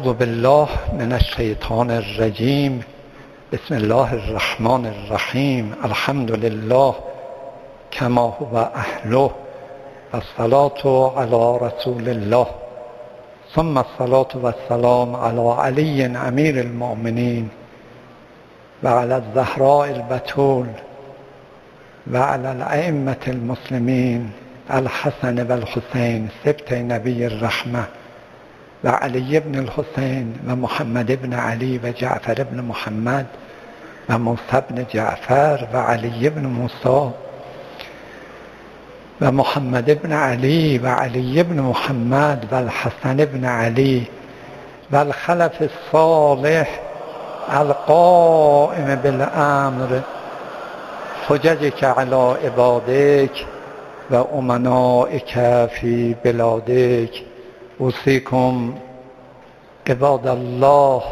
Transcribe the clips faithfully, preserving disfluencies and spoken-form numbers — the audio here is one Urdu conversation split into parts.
اعوذ بالله من الشیطان الرجیم. بسم الله الرحمن الرحیم. الحمد لله کما هو اهله والصلاة علی رسول الله ثم الصلاة والسلام علی علی امیر المؤمنین و علی الزهراء البتول و علی الائمة المسلمین الحسن و الحسین سبط نبی الرحمة و علی ابن الحسین و محمد ابن علی و جعفر ابن محمد و موسی ابن جعفر و علی ابن موسی و محمد ابن علی و علی ابن محمد و الحسن ابن علی و الخلف الصالح القائم بالامر حججك على عبادك و امنائك فی بلادك. اوصیکم عباد الله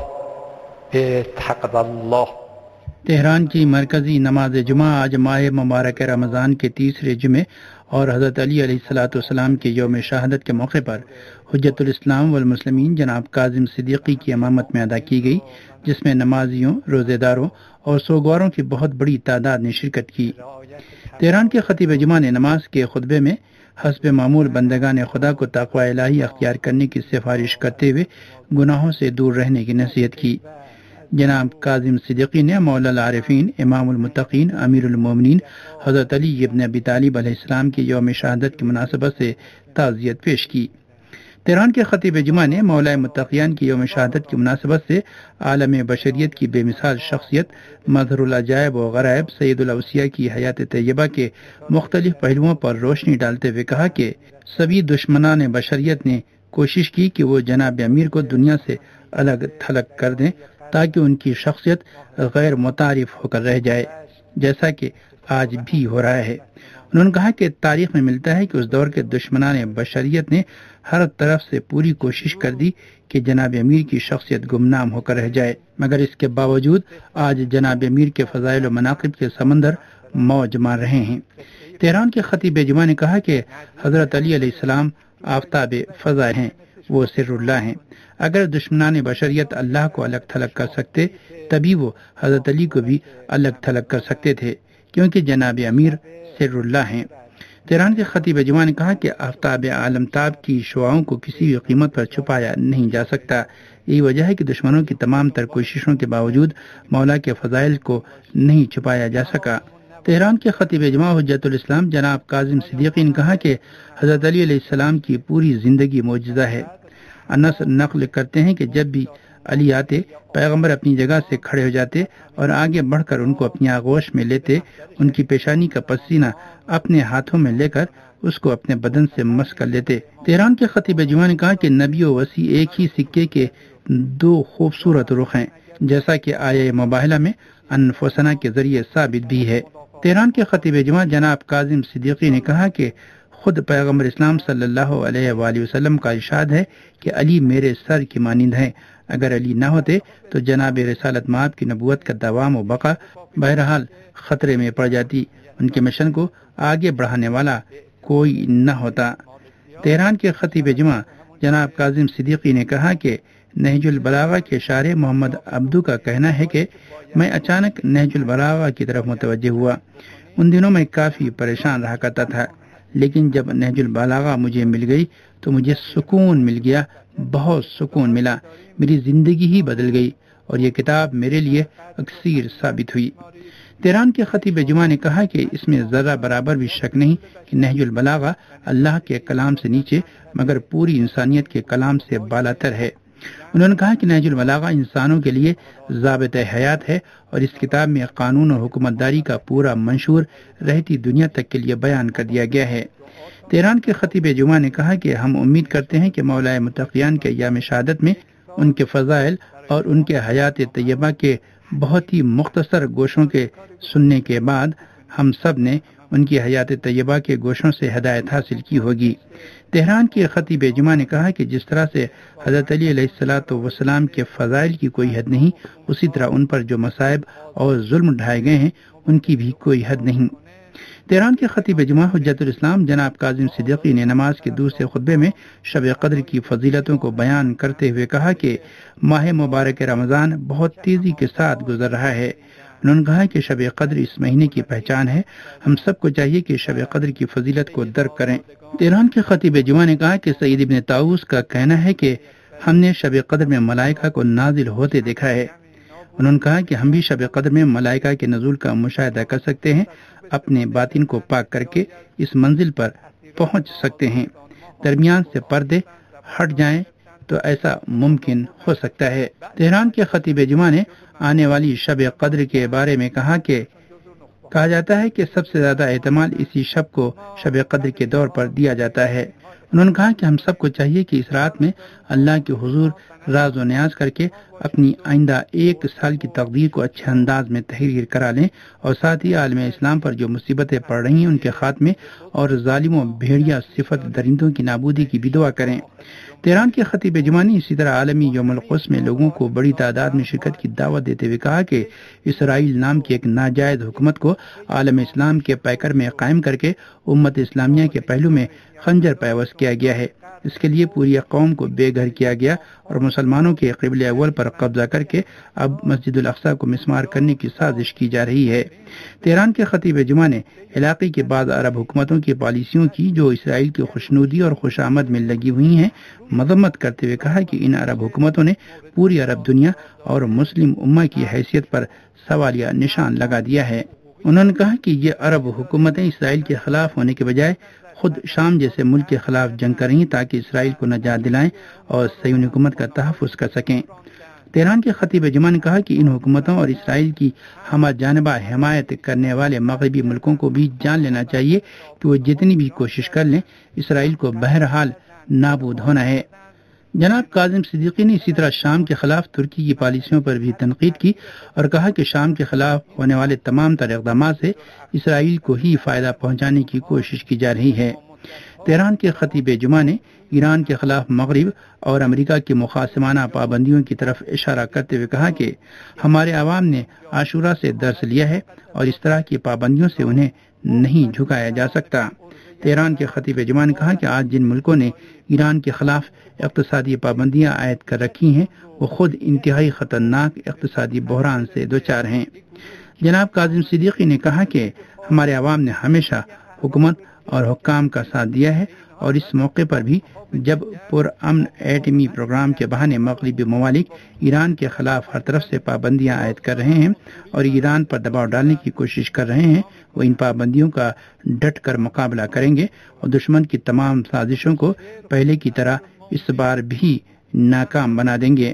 به تقوی الله. تہران کی مرکزی نماز جمعہ آج ماہ مبارک رمضان کے تیسرے جمعے اور حضرت علی علیہ الصلاۃ والسلام کے یوم شہادت کے موقع پر حجت الاسلام والمسلمین جناب کاظم صدیقی کی امامت میں ادا کی گئی، جس میں نمازیوں، روزے داروں اور سوگواروں کی بہت بڑی تعداد نے شرکت کی۔ تہران کے خطیب جمعہ نے نماز کے خطبے میں حسب معمول بندگان خدا کو تقوی الہی اختیار کرنے کی سفارش کرتے ہوئے گناہوں سے دور رہنے کی نصیحت کی۔ جناب کاظم صدیقی نے مولا العارفین، امام المتقین، امیر المومنین حضرت علی ابن ابی طالب علیہ السلام کی یوم شہادت کی مناسبت سے تعزیت پیش کی۔ تہران کے خطیب جمعہ نے مولا متقیان کی یوم شہادت کی مناسبت سے عالم بشریت کی بے مثال شخصیت، مظہر العجائب و غرائب سید الاوصیاء کی حیات طیبہ کے مختلف پہلوؤں پر روشنی ڈالتے ہوئے کہا کہ سبھی دشمنان بشریت نے کوشش کی کہ وہ جناب امیر کو دنیا سے الگ تھلگ کر دیں تاکہ ان کی شخصیت غیر متعارف ہو کر رہ جائے، جیسا کہ آج بھی ہو رہا ہے۔ انہوں نے کہا کہ تاریخ میں ملتا ہے کہ اس دور کے دشمنان بشریت نے ہر طرف سے پوری کوشش کر دی کہ جناب امیر کی شخصیت گمنام ہو کر رہ جائے، مگر اس کے باوجود آج جناب امیر کے فضائل و مناقب کے سمندر موج مار رہے ہیں۔ تہران کے خطیب جمعہ نے کہا کہ حضرت علی علیہ السلام آفتاب فضا ہیں، وہ سر اللہ ہیں۔ اگر دشمنان بشریت اللہ کو الگ تھلگ کر سکتے تبھی وہ حضرت علی کو بھی الگ تھلگ کر سکتے تھے، کیونکہ جناب امیر سر اللہ ہیں۔ تہران کے خطیب جمعہ نے کہا کہ آفتاب عالم تاب کی شعاؤں کو کسی بھی قیمت پر چھپایا نہیں جا سکتا۔ یہی وجہ ہے کہ دشمنوں کی تمام تر کوششوں کے باوجود مولا کے فضائل کو نہیں چھپایا جا سکا۔ تہران کے خطیب جمعہ حجت الاسلام جناب کاظم صدیقی نے کہا کہ حضرت علی علیہ السلام کی پوری زندگی معجزہ ہے۔ انس نقل کرتے ہیں کہ جب بھی علی آتے، پیغمبر اپنی جگہ سے کھڑے ہو جاتے اور آگے بڑھ کر ان کو اپنی آغوش میں لیتے، ان کی پیشانی کا پسینہ اپنے ہاتھوں میں لے کر اس کو اپنے بدن سے مس کر لیتے۔ تہران کے خطیب جمعہ نے کہا کہ نبی و وصی ایک ہی سکے کے دو خوبصورت رخ ہیں، جیسا کہ آیہ مباہلہ میں انفسنا کے ذریعے ثابت بھی ہے۔ تہران کے خطیب جمعہ جناب کاظم صدیقی نے کہا کہ خود پیغمبر اسلام صلی اللہ علیہ وآلہ وسلم کا ارشاد ہے کہ علی میرے سر کی مانند ہیں۔ اگر علی نہ ہوتے تو جناب رسالت مآب کی نبوت کا دوام و بقا بہرحال خطرے میں پڑ جاتی، ان کے مشن کو آگے بڑھانے والا کوئی نہ ہوتا۔ تہران کے خطیب جمعہ جناب کاظم صدیقی نے کہا کہ نہج البلاغہ کے شارح محمد عبدو کا کہنا ہے کہ میں اچانک نہج البلاغہ کی طرف متوجہ ہوا۔ ان دنوں میں کافی پریشان رہا کرتا تھا، لیکن جب نہج البلاغہ مجھے مل گئی تو مجھے سکون مل گیا، بہت سکون ملا، میری زندگی ہی بدل گئی اور یہ کتاب میرے لیے اکسیر ثابت ہوئی۔ تہران کے خطیب جمعہ نے کہا کہ اس میں ذرہ برابر بھی شک نہیں کہ نہج البلاغہ اللہ کے کلام سے نیچے مگر پوری انسانیت کے کلام سے بالاتر ہے۔ انہوں نے کہا کہ نہج البلاغہ انسانوں کے لیے ضابط حیات ہے اور اس کتاب میں قانون اور حکومت داری کا پورا منشور رہتی دنیا تک کے لیے بیان کر دیا گیا ہے۔ تہران کے خطیب جمعہ نے کہا کہ ہم امید کرتے ہیں کہ مولا متقیان کے ایام شہادت میں ان کے فضائل اور ان کے حیات طیبہ کے بہت ہی مختصر گوشوں کے سننے کے بعد ہم سب نے ان کی حیات طیبہ کے گوشوں سے ہدایت حاصل کی ہوگی۔ تہران کے خطیب جمعہ نے کہا کہ جس طرح سے حضرت علی علیہ الصلاۃ والسلام کے فضائل کی کوئی حد نہیں، اسی طرح ان پر جو مصائب اور ظلم ڈھائے گئے ہیں ان کی بھی کوئی حد نہیں۔ تہران کے خطیب جمعہ حجت الاسلام جناب کاظم صدیقی نے نماز کے دوسرے خطبے میں شب قدر کی فضیلتوں کو بیان کرتے ہوئے کہا کہ ماہ مبارک رمضان بہت تیزی کے ساتھ گزر رہا ہے۔ انہوں نے کہا کہ شب قدر اس مہینے کی پہچان ہے، ہم سب کو چاہیے کہ شب قدر کی فضیلت کو درک کریں۔ تہران کے خطیب جمعہ نے کہا کہ سعید ابن طاؤس کا کہنا ہے کہ ہم نے شب قدر میں ملائکہ کو نازل ہوتے دیکھا ہے۔ انہوں نے کہا کہ ہم بھی شب قدر میں ملائکہ کے نزول کا مشاہدہ کر سکتے ہیں، اپنے باطن کو پاک کر کے اس منزل پر پہنچ سکتے ہیں۔ درمیان سے پردے ہٹ جائیں تو ایسا ممکن ہو سکتا ہے۔ تہران کے خطیب جمعہ نے آنے والی شب قدر کے بارے میں کہا کہ کہا جاتا ہے کہ سب سے زیادہ اہتمام اسی شب کو شب قدر کے دور پر دیا جاتا ہے۔ انہوں نے کہا کہ ہم سب کو چاہیے کہ اس رات میں اللہ کے حضور راز و نیاز کر کے اپنی آئندہ ایک سال کی تقدیر کو اچھے انداز میں تحریر کرا لیں اور ساتھ ہی عالم اسلام پر جو مصیبتیں پڑ رہی ہیں ان کے خاتمے اور ظالم و بھیڑیا صفت درندوں کی نابودی کی بھی دعا کریں۔ تہران کے خطیب جمعہ نے اسی طرح عالمی یوم القدس میں لوگوں کو بڑی تعداد میں شرکت کی دعوت دیتے ہوئے کہا کہ اسرائیل نام کی ایک ناجائز حکومت کو عالم اسلام کے پیکر میں قائم کر کے امت اسلامیہ کے پہلو میں خنجر پیوست کیا گیا ہے۔ اس کے لیے پوری قوم کو بے گھر کیا گیا اور مسلمانوں کے قبلہ اول پر قبضہ کر کے اب مسجد الاقصی کو مسمار کرنے کی سازش کی جا رہی ہے۔ تہران کے خطیب جمعہ نے علاقے کے بعض عرب حکومتوں کی پالیسیوں کی جو اسرائیل کی خوشنودی اور خوش آمد میں لگی ہوئی ہیں مذمت کرتے ہوئے کہا کہ ان عرب حکومتوں نے پوری عرب دنیا اور مسلم امہ کی حیثیت پر سوالیہ نشان لگا دیا ہے۔ انہوں نے کہا کہ یہ عرب حکومتیں اسرائیل کے خلاف ہونے کے بجائے خود شام جیسے ملک کے خلاف جنگ کر رہی تاکہ اسرائیل کو نجات دلائیں اور صہیونی حکومت کا تحفظ کر سکیں۔ تہران کے خطیب جمعہ نے کہا کہ ان حکومتوں اور اسرائیل کی ہمہ جانبہ حمایت کرنے والے مغربی ملکوں کو بھی جان لینا چاہیے کہ وہ جتنی بھی کوشش کر لیں اسرائیل کو بہرحال نابود ہونا ہے۔ جناب کاظم صدیقی نے اسی طرح شام کے خلاف ترکی کی پالیسیوں پر بھی تنقید کی اور کہا کہ شام کے خلاف ہونے والے تمام تر اقدامات سے اسرائیل کو ہی فائدہ پہنچانے کی کوشش کی جا رہی ہے۔ تہران کے خطیب جمعہ نے ایران کے خلاف مغرب اور امریکہ کی مخاصمانہ پابندیوں کی طرف اشارہ کرتے ہوئے کہا کہ ہمارے عوام نے عاشورہ سے درس لیا ہے اور اس طرح کی پابندیوں سے انہیں نہیں جھکایا جا سکتا۔ تہران کے خطیب جمعہ نے کہا کہ آج جن ملکوں نے ایران کے خلاف اقتصادی پابندیاں عائد کر رکھی ہیں وہ خود انتہائی خطرناک اقتصادی بحران سے دوچار ہیں۔ جناب کاظم صدیقی نے کہا کہ ہمارے عوام نے ہمیشہ حکومت اور حکام کا ساتھ دیا ہے اور اس موقع پر بھی جب پرامن ایٹمی پروگرام کے بہانے مغربی ممالک ایران کے خلاف ہر طرف سے پابندیاں عائد کر رہے ہیں اور ایران پر دباؤ ڈالنے کی کوشش کر رہے ہیں وہ ان پابندیوں کا ڈٹ کر مقابلہ کریں گے اور دشمن کی تمام سازشوں کو پہلے کی طرح اس بار بھی ناکام بنا دیں گے۔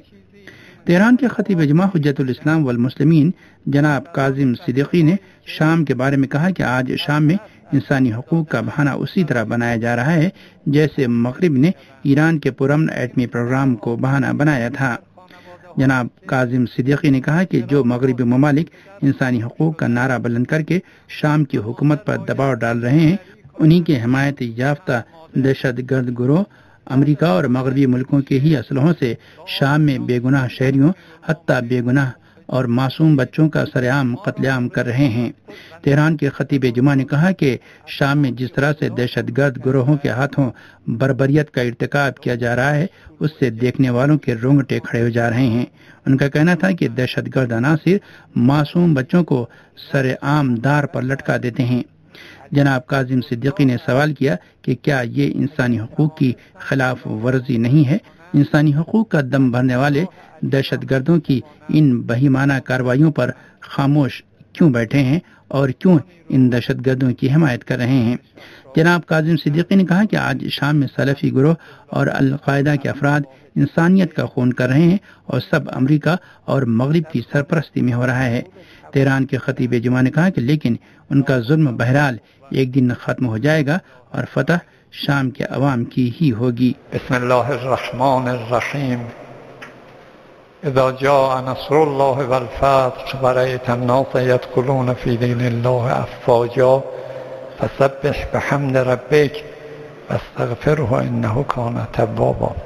تہران کے خطیب جمعہ حجت الاسلام والمسلمین جناب کاظم صدیقی نے شام کے بارے میں کہا کہ آج شام میں انسانی حقوق کا بہانہ اسی طرح بنایا جا رہا ہے جیسے مغرب نے ایران کے پرامن ایٹمی پروگرام کو بہانہ بنایا تھا۔ جناب کاظم صدیقی نے کہا کہ جو مغربی ممالک انسانی حقوق کا نعرہ بلند کر کے شام کی حکومت پر دباؤ ڈال رہے ہیں انہی کے حمایت یافتہ دہشت گرد گروہ امریکہ اور مغربی ملکوں کے ہی اسلحوں سے شام میں بے گناہ شہریوں حتیٰ بے گناہ اور معصوم بچوں کا سر عام قتل عام کر رہے ہیں۔ تہران کے خطیب جمعہ نے کہا کہ شام میں جس طرح سے دہشت گرد گروہوں کے ہاتھوں بربریت کا ارتکاب کیا جا رہا ہے اس سے دیکھنے والوں کے رونگٹے کھڑے ہو جا رہے ہیں۔ ان کا کہنا تھا کہ دہشت گرد عناصر معصوم بچوں کو سر عام دار پر لٹکا دیتے ہیں۔ جناب کاظم صدیقی نے سوال کیا کہ کیا یہ انسانی حقوق کی خلاف ورزی نہیں ہے؟ انسانی حقوق کا دم بھرنے والے دہشت گردوں کی ان بہیمانہ کارروائیوں پر خاموش کیوں بیٹھے ہیں اور کیوں ان دہشت گردوں کی حمایت کر رہے ہیں؟ جناب کاظم صدیقی نے کہا کہ آج شام میں سلفی گروہ اور القاعدہ کے افراد انسانیت کا خون کر رہے ہیں اور سب امریکہ اور مغرب کی سرپرستی میں ہو رہا ہے۔ تہران کے خطیب جمعہ نے کہا کہ لیکن ان کا ظلم بہرحال ایک دن ختم ہو جائے گا اور فتح شام کے عوام کی ہی ہوگی۔ بسم اللہ الرحمن الرحیم اذا جاء نصر اللہ والفتح ورأيت الناس يدخلون في دين الله افواجا فسبح بحمد ربك واستغفره انه كان توابا۔